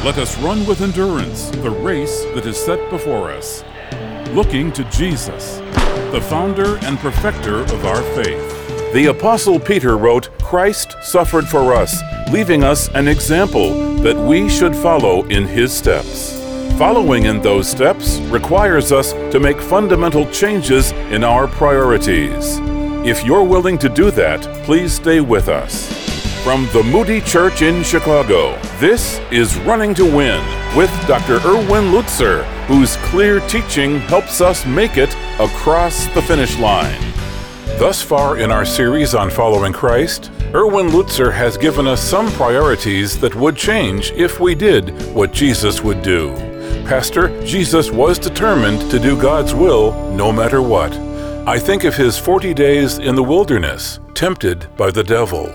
Let us run with endurance the race that is set before us, looking to Jesus, the founder and perfecter of our faith. The Apostle Peter wrote, "Christ suffered for us, leaving us an example that we should follow in his steps." Following in those steps requires us to make fundamental changes in our priorities. If you're willing to do that, please stay with us. From the Moody Church in Chicago, this is Running to Win with Dr. Erwin Lutzer, whose clear teaching helps us make it across the finish line. Thus far in our series on following Christ, Erwin Lutzer has given us some priorities that would change if we did what Jesus would do. Pastor, Jesus was determined to do God's will no matter what. I think of his 40 days in the wilderness, tempted by the devil.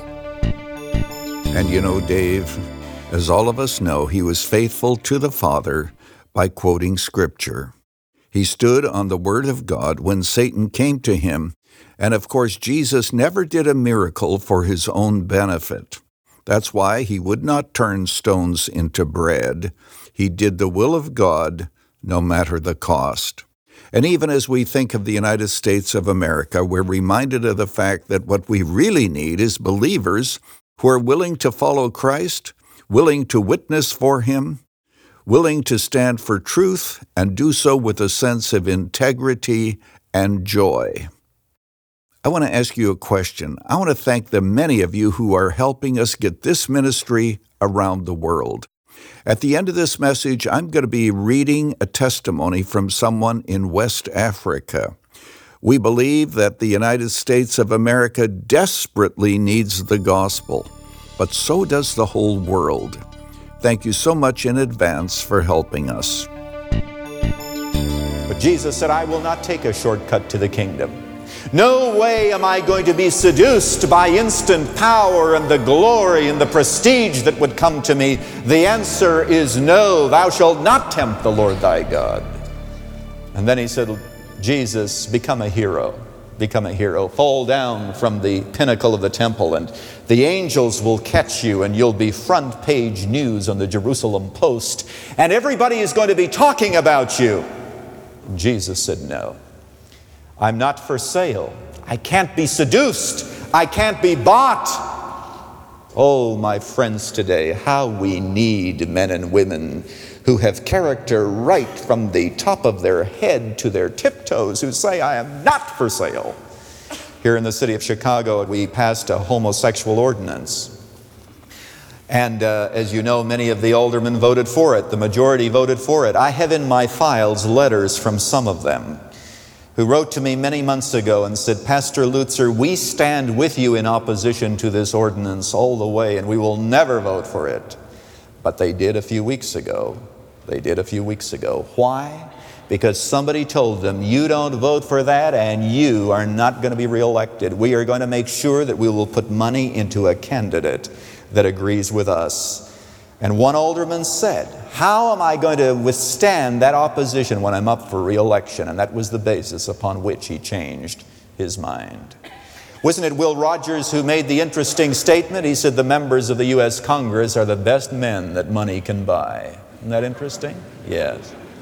And you know, Dave, as all of us know, he was faithful to the Father by quoting Scripture. He stood on the Word of God when Satan came to him, and of course, Jesus never did a miracle for his own benefit. That's why he would not turn stones into bread. He did the will of God, no matter the cost. And even as we think of the United States of America, we're reminded of the fact that what we really need is believers who are willing to follow Christ, willing to witness for him, willing to stand for truth, and do so with a sense of integrity and joy. I want to ask you a question. I want to thank the many of you who are helping us get this ministry around the world. At the end of this message, I'm going to be reading a testimony from someone in West Africa. We believe that the United States of America desperately needs the gospel, but so does the whole world. Thank you so much in advance for helping us. But Jesus said, "I will not take a shortcut to the kingdom. No way am I going to be seduced by instant power and the glory and the prestige that would come to me. The answer is no. Thou shalt not tempt the Lord thy God." And then he said, Jesus, become a hero. Become a hero. Fall down from the pinnacle of the temple, and the angels will catch you, and you'll be front page news on the Jerusalem Post, and everybody is going to be talking about you. Jesus said, "No. I'm not for sale. I can't be seduced. I can't be bought." Oh, my friends today, how we need men and women who have character right from the top of their head to their tiptoes, who say, "I am not for sale." Here in the city of Chicago, we passed a homosexual ordinance. And as you know, many of the aldermen voted for it. The majority voted for it. I have in my files letters from some of them who wrote to me many months ago and said, "Pastor Lutzer, we stand with you in opposition to this ordinance all the way, and we will never vote for it." But they did a few weeks ago. They did a few weeks ago. Why? Because somebody told them, "You don't vote for that, and you are not going to be reelected. We are going to make sure that we will put money into a candidate that agrees with us." And one alderman said, "How am I going to withstand that opposition when I'm up for re-election?" And that was the basis upon which he changed his mind. Wasn't it Will Rogers who made the interesting statement? He said, "The members of the U.S. Congress are the best men that money can buy." Isn't that interesting? Yes.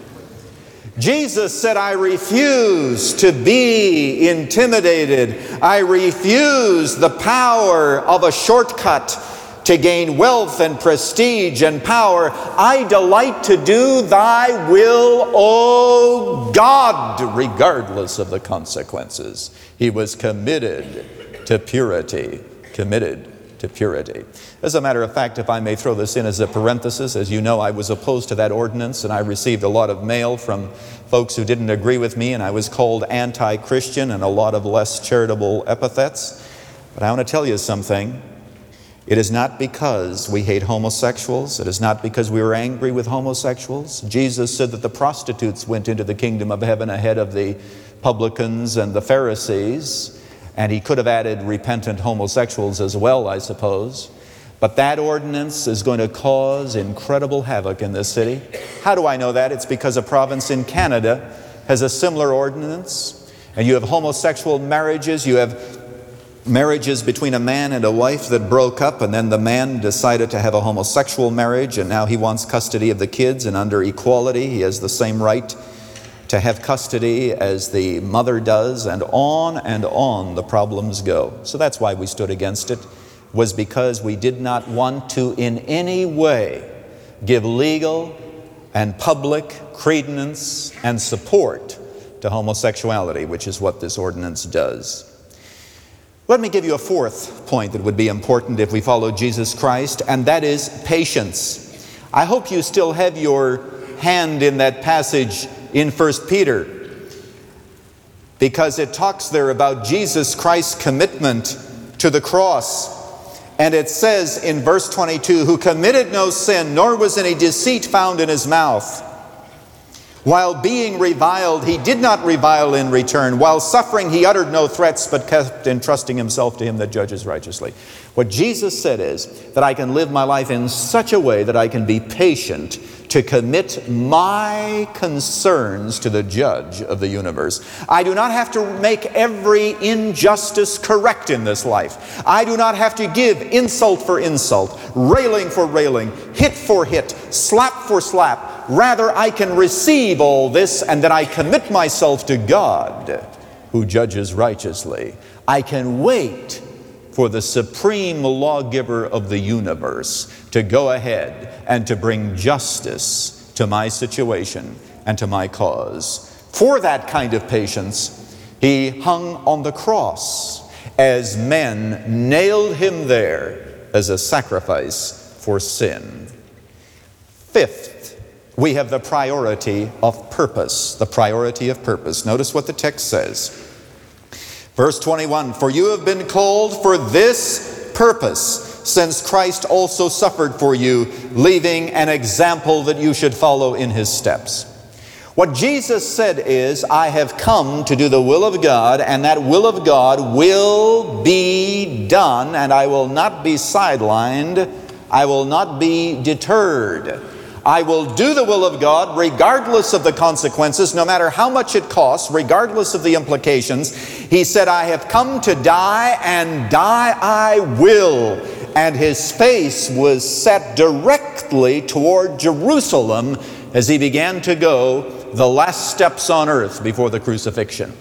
Jesus said, "I refuse to be intimidated. I refuse the power of a shortcut to gain wealth and prestige and power. I delight to do thy will, O God," regardless of the consequences. He was committed to purity, committed to purity. As a matter of fact, if I may throw this in as a parenthesis, as you know, I was opposed to that ordinance, and I received a lot of mail from folks who didn't agree with me, and I was called anti-Christian and a lot of less charitable epithets. But I want to tell you something. It is not because we hate homosexuals. It is not because we were angry with homosexuals. Jesus said that the prostitutes went into the kingdom of heaven ahead of the publicans and the Pharisees. And he could have added repentant homosexuals as well, I suppose. But that ordinance is going to cause incredible havoc in this city. How do I know that? It's because a province in Canada has a similar ordinance. And you have homosexual marriages. You have marriages between a man and a wife that broke up, and then the man decided to have a homosexual marriage, and now he wants custody of the kids, and under equality he has the same right to have custody as the mother does, and on the problems go. So that's why we stood against it, was because we did not want to in any way give legal and public credence and support to homosexuality, which is what this ordinance does. Let me give you a fourth point that would be important if we follow Jesus Christ, and that is patience. I hope you still have your hand in that passage in 1 Peter, because it talks there about Jesus Christ's commitment to the cross. And it says in verse 22, who committed no sin, nor was any deceit found in his mouth. While being reviled, he did not revile in return. While suffering, he uttered no threats, but kept entrusting himself to him that judges righteously. What Jesus said is that I can live my life in such a way that I can be patient to commit my concerns to the judge of the universe. I do not have to make every injustice correct in this life. I do not have to give insult for insult, railing for railing, hit for hit, slap for slap. Rather, I can receive all this, and then I commit myself to God, who judges righteously. I can wait for the supreme lawgiver of the universe to go ahead and to bring justice to my situation and to my cause. For that kind of patience, he hung on the cross as men nailed him there as a sacrifice for sin. Fifth, we have the priority of purpose. The priority of purpose. Notice what the text says. Verse 21, for you have been called for this purpose, since Christ also suffered for you, leaving an example that you should follow in his steps. What Jesus said is, I have come to do the will of God, and that will of God will be done, and I will not be sidelined. I will not be deterred. I will do the will of God regardless of the consequences, no matter how much it costs, regardless of the implications. He said, I have come to die, and die I will. And his face was set directly toward Jerusalem as he began to go the last steps on earth before the crucifixion.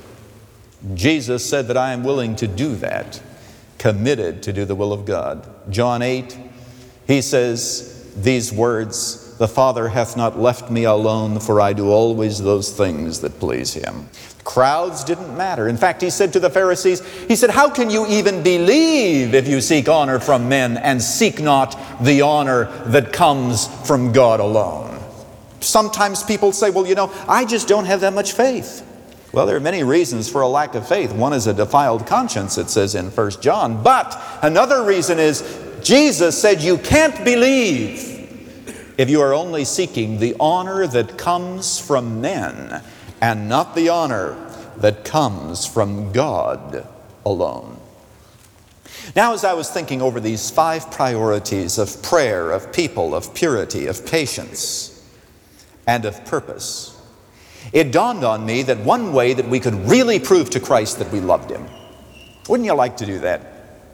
Jesus said that I am willing to do that, committed to do the will of God. John 8, he says these words, the Father hath not left me alone, for I do always those things that please him. Crowds didn't matter. In fact, he said to the Pharisees, he said, how can you even believe if you seek honor from men and seek not the honor that comes from God alone? Sometimes people say, well, I just don't have that much faith. Well, there are many reasons for a lack of faith. One is a defiled conscience, it says in 1 John. But another reason is Jesus said you can't believe if you are only seeking the honor that comes from men and not the honor that comes from God alone. Now, as I was thinking over these 5 priorities of prayer, of people, of purity, of patience, and of purpose, it dawned on me that one way that we could really prove to Christ that we loved him. Wouldn't you like to do that?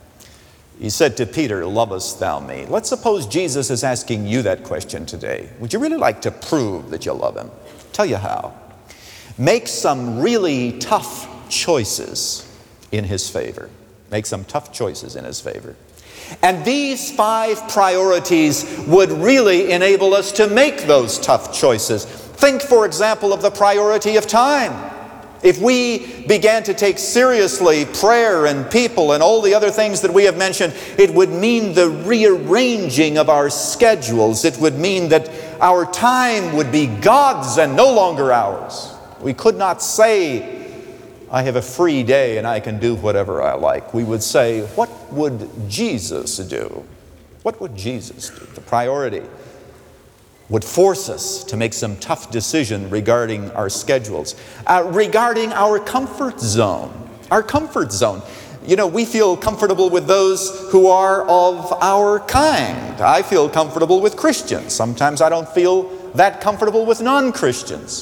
He said to Peter, lovest thou me? Let's suppose Jesus is asking you that question today. Would you really like to prove that you love him? I'll tell you how. Make some really tough choices in his favor. Make some tough choices in his favor. And these 5 priorities would really enable us to make those tough choices. Think, for example, of the priority of time. If we began to take seriously prayer and people and all the other things that we have mentioned, it would mean the rearranging of our schedules. It would mean that our time would be God's and no longer ours. We could not say, I have a free day and I can do whatever I like. We would say, what would Jesus do? What would Jesus do? The priority would force us to make some tough decision regarding our schedules, regarding our comfort zone. Our comfort zone. We feel comfortable with those who are of our kind. I feel comfortable with Christians. Sometimes I don't feel that comfortable with non-Christians.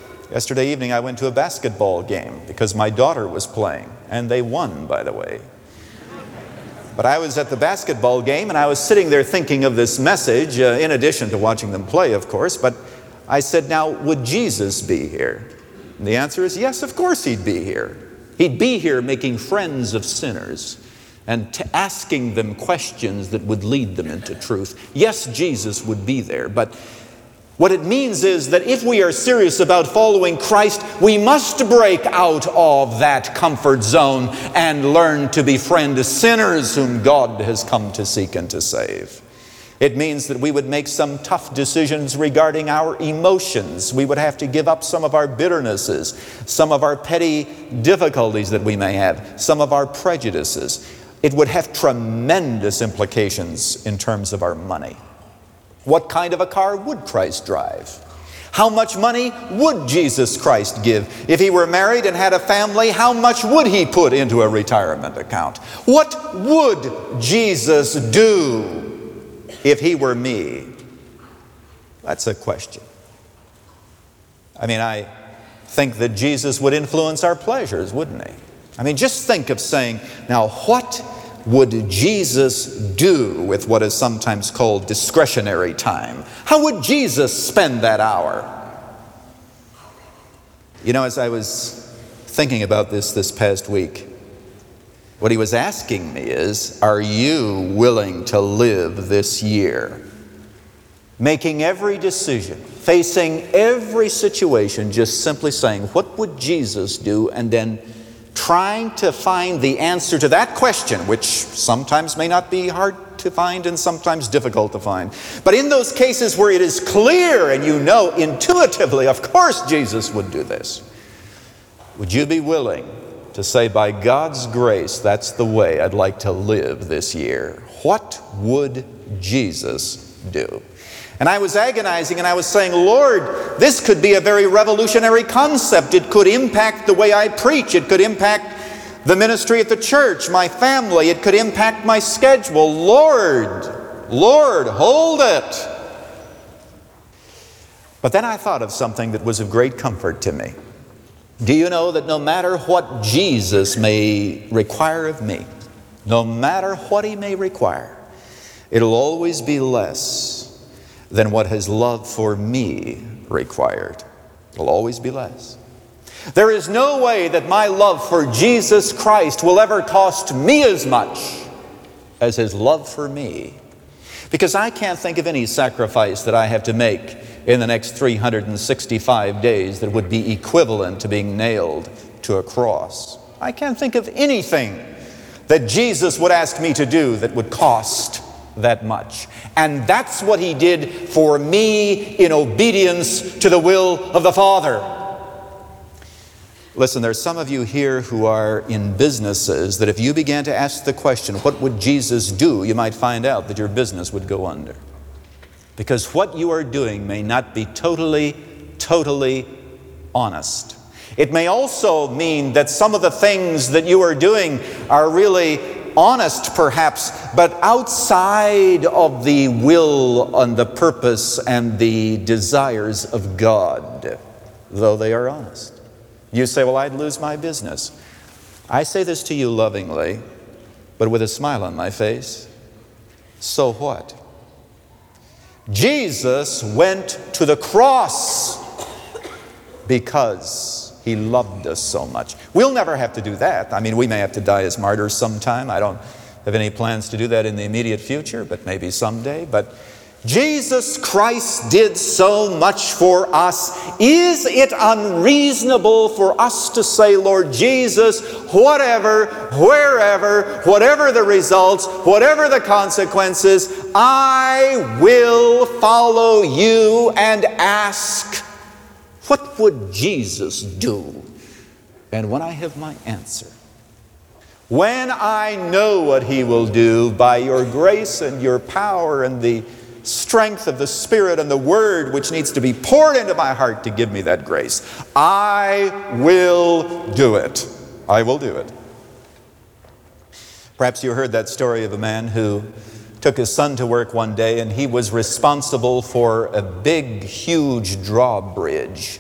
Yesterday evening I went to a basketball game because my daughter was playing, and they won, by the way. But I was at the basketball game, and I was sitting there thinking of this message, in addition to watching them play, of course. But I said, now, would Jesus be here? And the answer is yes, of course he'd be here. He'd be here making friends of sinners and asking them questions that would lead them into truth. Yes, Jesus would be there, but what it means is that if we are serious about following Christ, we must break out of that comfort zone and learn to befriend sinners whom God has come to seek and to save. It means that we would make some tough decisions regarding our emotions. We would have to give up some of our bitternesses, some of our petty difficulties that we may have, some of our prejudices. It would have tremendous implications in terms of our money. What kind of a car would Christ drive? How much money would Jesus Christ give? If he were married and had a family, how much would he put into a retirement account? What would Jesus do if he were me? That's a question. I mean, I think that Jesus would influence our pleasures, wouldn't he? I mean, just think of saying, now what would Jesus do with what is sometimes called discretionary time? How would Jesus spend that hour? You know, as I was thinking about this past week, what he was asking me is, are you willing to live this year, making every decision, facing every situation, just simply saying, what would Jesus do? And then trying to find the answer to that question, which sometimes may not be hard to find and sometimes difficult to find. But in those cases where it is clear and you know intuitively, of course Jesus would do this, would you be willing to say, by God's grace, that's the way I'd like to live this year? What would Jesus do? And I was agonizing and I was saying, Lord, this could be a very revolutionary concept. It could impact the way I preach. It could impact the ministry at the church, my family. It could impact my schedule. Lord, hold it. But then I thought of something that was of great comfort to me. Do you know that no matter what Jesus may require of me, no matter what he may require, it'll always be less than what his love for me required. It'll always be less. There is no way that my love for Jesus Christ will ever cost me as much as his love for me. Because I can't think of any sacrifice that I have to make in the next 365 days that would be equivalent to being nailed to a cross. I can't think of anything that Jesus would ask me to do that would cost that much. And that's what he did for me in obedience to the will of the Father. Listen, there's some of you here who are in businesses that if you began to ask the question, what would Jesus do? You might find out that your business would go under. Because what you are doing may not be totally honest. It may also mean that some of the things that you are doing are really honest perhaps, but outside of the will and the purpose and the desires of God, though they are honest. You say, well, I'd lose my business. I say this to you lovingly, but with a smile on my face. So what? Jesus went to the cross because he loved us so much. We'll never have to do that. I mean, we may have to die as martyrs sometime. I don't have any plans to do that in the immediate future, but maybe someday. But Jesus Christ did so much for us. Is it unreasonable for us to say, Lord Jesus, whatever, wherever, whatever the results, whatever the consequences, I will follow you and ask, what would Jesus do? And when I have my answer, when I know what he will do by your grace and your power and the strength of the Spirit and the Word which needs to be poured into my heart to give me that grace, I will do it. I will do it. Perhaps you heard that story of a man who took his son to work one day, and he was responsible for a big, huge drawbridge.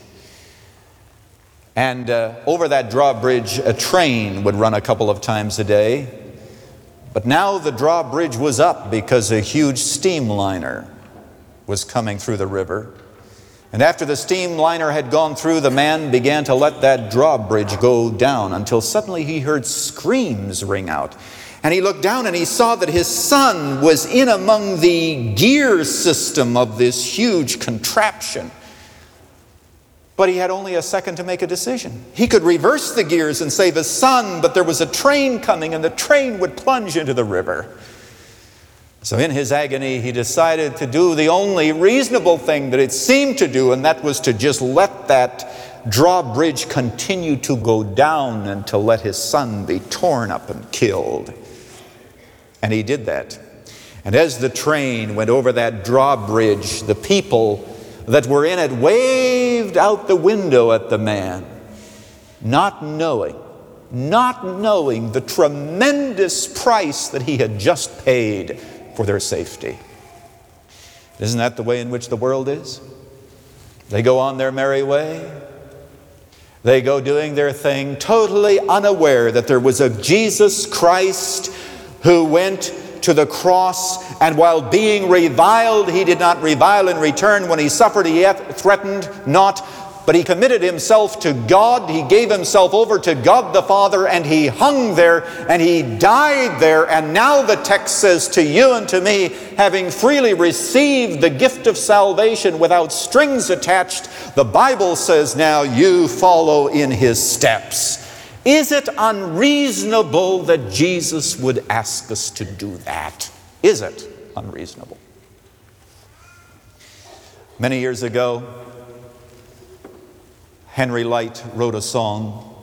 And over that drawbridge, a train would run a couple of times a day. But now the drawbridge was up because a huge steamliner was coming through the river. And after the steamliner had gone through, the man began to let that drawbridge go down until suddenly he heard screams ring out. And he looked down and he saw that his son was in among the gear system of this huge contraption. But he had only a second to make a decision. He could reverse the gears and save his son, but there was a train coming and the train would plunge into the river. So in his agony, he decided to do the only reasonable thing that it seemed to do, and that was to just let that drawbridge continue to go down and to let his son be torn up and killed. And he did that. And as the train went over that drawbridge, the people that were in it waved out the window at the man, not knowing the tremendous price that he had just paid for their safety. Isn't that the way in which the world is? They go on their merry way. They go doing their thing, totally unaware that there was a Jesus Christ who went to the cross, and while being reviled, he did not revile in return. When he suffered, he threatened not, but he committed himself to God. He gave himself over to God the Father, and he hung there, and he died there. And now the text says to you and to me, having freely received the gift of salvation without strings attached, the Bible says now you follow in his steps. Is it unreasonable that Jesus would ask us to do that? Is it unreasonable? Many years ago, Henry Light wrote a song.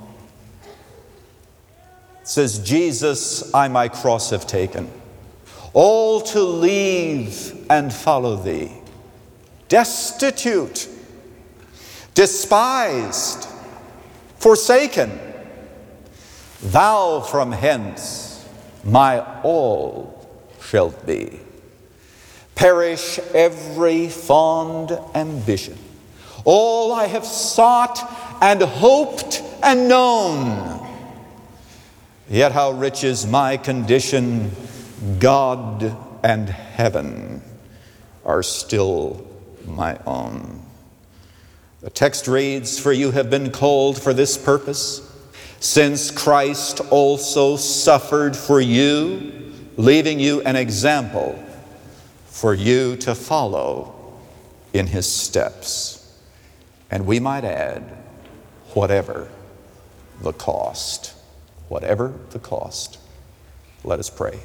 It says, Jesus, I my cross have taken, all to leave and follow thee, destitute, despised, forsaken. Thou from hence my all shalt be. Perish every fond ambition, all I have sought and hoped and known. Yet how rich is my condition, God and heaven are still my own. The text reads, for you have been called for this purpose, since Christ also suffered for you, leaving you an example for you to follow in his steps. And we might add, whatever the cost. Whatever the cost. Let us pray.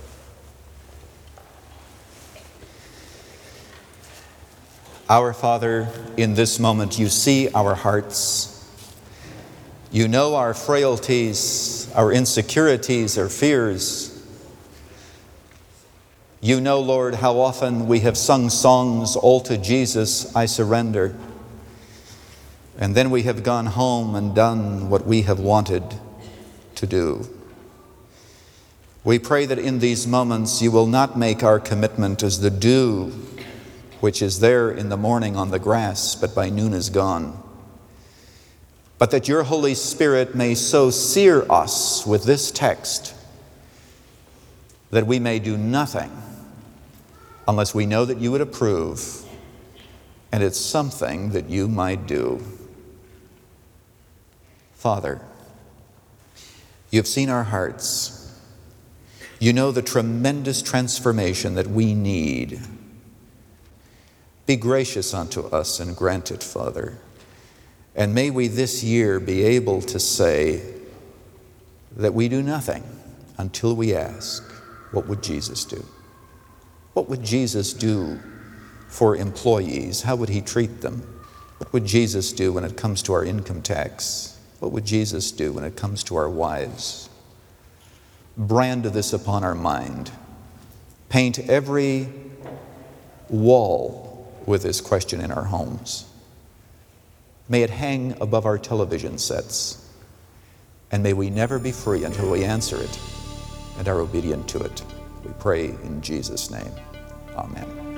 Our Father, in this moment you see our hearts. You know our frailties, our insecurities, our fears. You know, Lord, how often we have sung songs, all to Jesus I surrender. And then we have gone home and done what we have wanted to do. We pray that in these moments you will not make our commitment as the dew which is there in the morning on the grass, but by noon is gone. But that your Holy Spirit may so sear us with this text that we may do nothing unless we know that you would approve, and it's something that you might do. Father, you've seen our hearts. You know the tremendous transformation that we need. Be gracious unto us and grant it, Father. And may we this year be able to say that we do nothing until we ask, what would Jesus do? What would Jesus do for employees? How would he treat them? What would Jesus do when it comes to our income tax? What would Jesus do when it comes to our wives? Brand this upon our mind. Paint every wall with this question in our homes. May it hang above our television sets, and may we never be free until we answer it and are obedient to it. We pray in Jesus' name. Amen.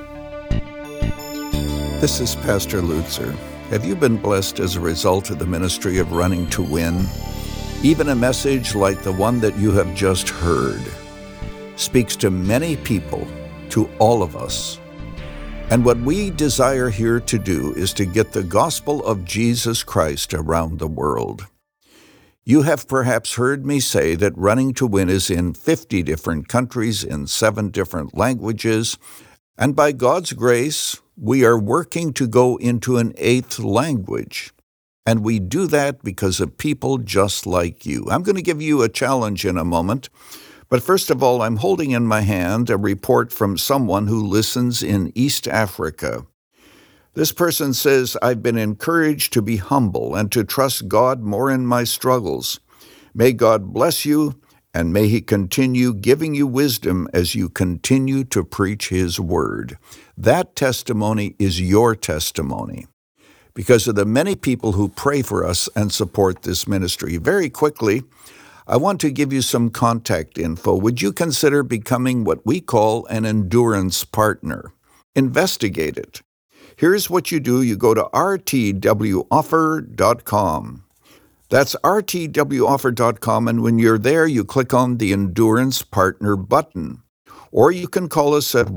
This is Pastor Lutzer. Have you been blessed as a result of the ministry of Running to Win? Even a message like the one that you have just heard. speaks to many people, to all of us. And what we desire here to do is to get the gospel of Jesus Christ around the world. You have perhaps heard me say that Running to Win is in 50 different countries in 7 different languages, and by God's grace, we are working to go into an 8th language. And we do that because of people just like you. I'm going to give you a challenge in a moment, but first of all, I'm holding in my hand a report from someone who listens in East Africa. This person says, I've been encouraged to be humble and to trust God more in my struggles. May God bless you, and may He continue giving you wisdom as you continue to preach His word. That testimony is your testimony because of the many people who pray for us and support this ministry. Very quickly, I want to give you some contact info. Would you consider becoming what we call an endurance partner? Investigate it. Here's what you do. You go to rtwoffer.com. That's rtwoffer.com, and when you're there, you click on the Endurance Partner button. Or you can call us at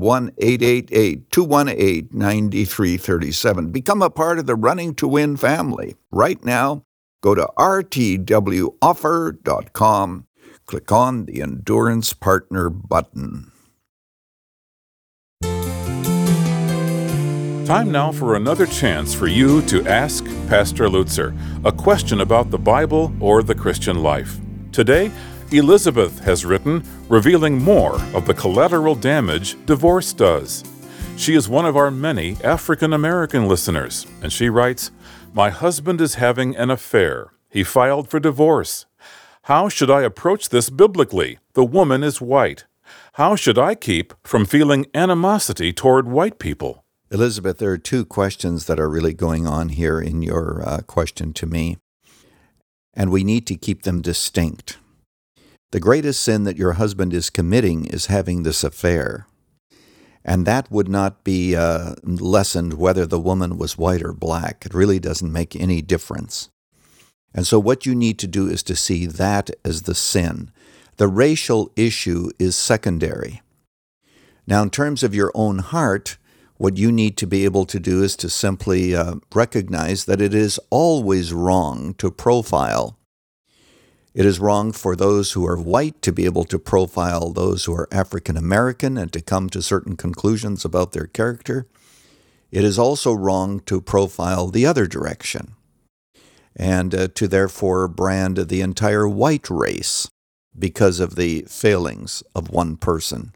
1-888-218-9337. Become a part of the Running to Win family. Right now, go to rtwoffer.com. Click on the Endurance Partner button. Time now for another chance for you to ask Pastor Lutzer a question about the Bible or the Christian life. Today, Elizabeth has written, revealing more of the collateral damage divorce does. She is one of our many African American listeners, and she writes, "My husband is having an affair. He filed for divorce. How should I approach this biblically? The woman is white. How should I keep from feeling animosity toward white people?" Elizabeth, there are 2 questions that are really going on here in your question to me, and we need to keep them distinct. The greatest sin that your husband is committing is having this affair, and that would not be lessened whether the woman was white or black. It really doesn't make any difference. And so what you need to do is to see that as the sin. The racial issue is secondary. Now, in terms of your own heart, what you need to be able to do is to simply recognize that it is always wrong to profile. It is wrong for those who are white to be able to profile those who are African American and to come to certain conclusions about their character. It is also wrong to profile the other direction and to therefore brand the entire white race because of the failings of one person.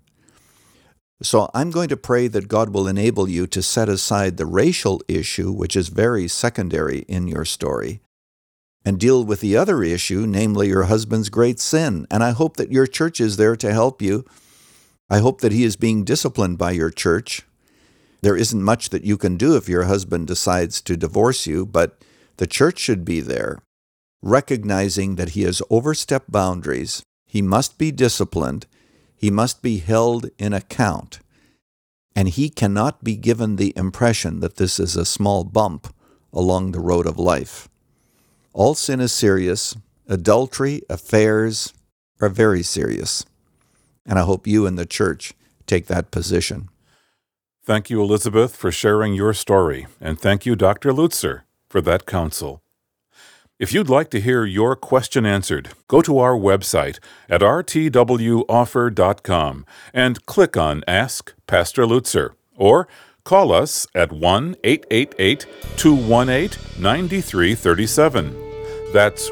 So I'm going to pray that God will enable you to set aside the racial issue, which is very secondary in your story, and deal with the other issue, namely your husband's great sin. And I hope that your church is there to help you. I hope that he is being disciplined by your church. There isn't much that you can do if your husband decides to divorce you, but the church should be there, recognizing that he has overstepped boundaries. He must be disciplined. He must be held in account, and he cannot be given the impression that this is a small bump along the road of life. All sin is serious. Adultery, affairs are very serious, and I hope you and the church take that position. Thank you, Elizabeth, for sharing your story, and thank you, Dr. Lutzer, for that counsel. If you'd like to hear your question answered, go to our website at rtwoffer.com and click on Ask Pastor Lutzer, or call us at 1-888-218-9337. That's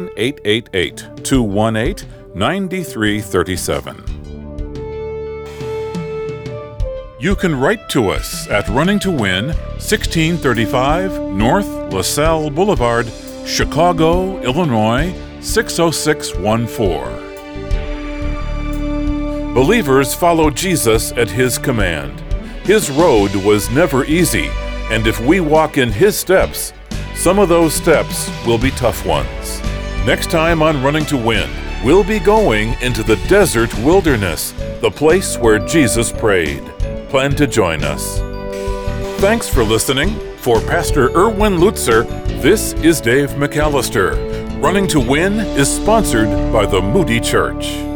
1-888-218-9337. You can write to us at Running to Win, 1635 North LaSalle Boulevard, Chicago, Illinois, 60614. Believers follow Jesus at His command. His road was never easy, and if we walk in His steps, some of those steps will be tough ones. Next time on Running to Win, we'll be going into the desert wilderness, the place where Jesus prayed. Plan to join us. Thanks for listening. For Pastor Erwin Lutzer, this is Dave McAllister. Running to Win is sponsored by the Moody Church.